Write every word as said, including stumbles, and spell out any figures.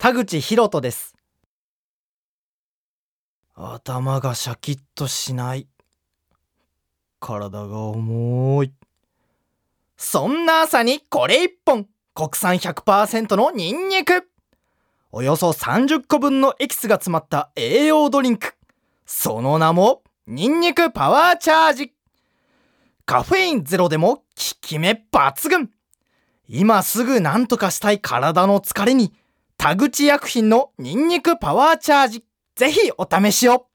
田口博人です。頭がシャキッとしない。体が重い。そんな朝にこれ一本、国産 ひゃくパーセント のニンニク。およそさんじゅっこぶんのエキスが詰まった栄養ドリンク。その名もニンニクパワーチャージ。カフェインゼロでも効き目抜群。今すぐ何とかしたい体の疲れに、田口薬品のニンニクパワーチャージ、ぜひお試しを。